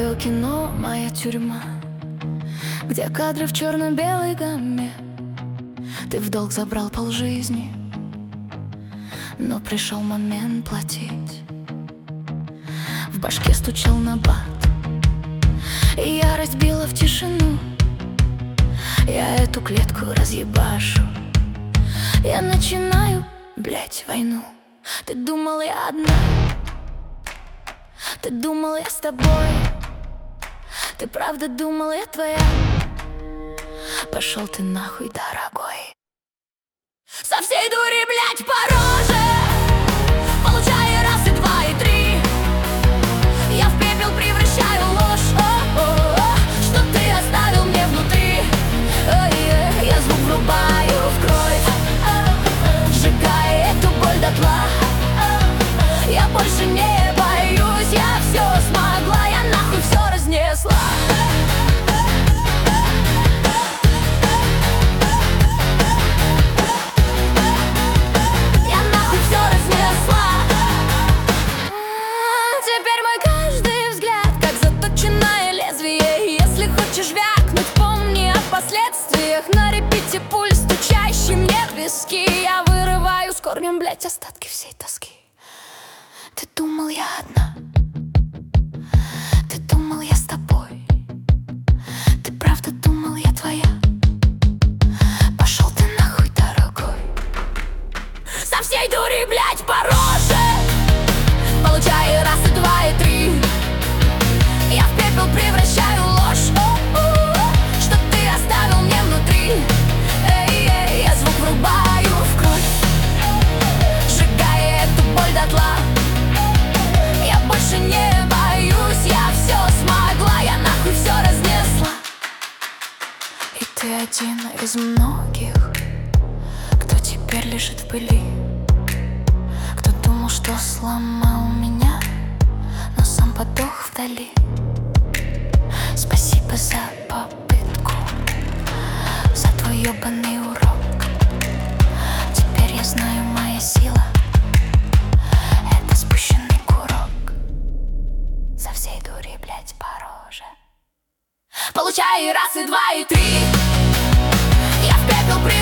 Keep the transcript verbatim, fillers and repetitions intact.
Твое кино, моя тюрьма, где кадры в черно-белой гамме. Ты в долг забрал полжизни, но пришел момент платить. В башке стучал набат, и ярость била в тишину. Я эту клетку разъебашу, я начинаю, блять, войну. Ты думал, я одна, ты думал, я с тобой, ты правда думал, я твоя? Пошел ты нахуй, дорогой. Со всей дури, блять, по роже, получая раз и два и три. Я в пепел превращаю ложь, о-о-о, что ты оставил мне внутри. Ой-ой, я звук врубаю в кровь, сжигая эту боль дотла. Я больше не боюсь, я все смогла, я нахуй все разнесла. Я нахуй все разнесла. Теперь мой каждый взгляд как заточенное лезвие. Если хочешь вякнуть, помни о последствиях. На репите пульс, стучащий мне в виски. Я вырываю с корнем, блять, остатки всей тоски. Ты думал, я одна, ты думал, я с тобой, ты правда думал, я твоя? Пошел ты нахуй, дорогой. Со всей дури, блять, по роже, получаю раз и два и три. Я в пепел превращаю ложь, о-о-о, что ты оставил мне внутри. Эй-эй, я звук врубаю в кровь, сжигая эту боль дотла. Больше не боюсь, я все смогла, я нахуй все разнесла. И ты один из многих, кто теперь лежит в пыли, кто думал, что сломал меня, но сам подох вдали. Спасибо за попытку, за твой ебаный урок. Теперь я знаю, моя сила — это спущенный курок. Со всей дури, блять, по роже, получай раз и два и три. Я в пепел при